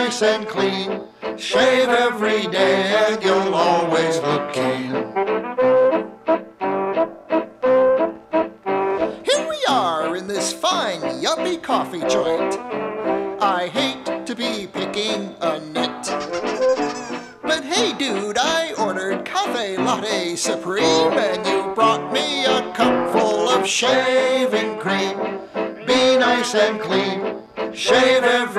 nice and clean. Shave every day and you'll always look keen. Here we are in this fine yuppie coffee joint. I hate to be picking a nit, but hey dude, I ordered Cafe Latte Supreme and you brought me a cup full of shaving cream. Be nice and clean, shave every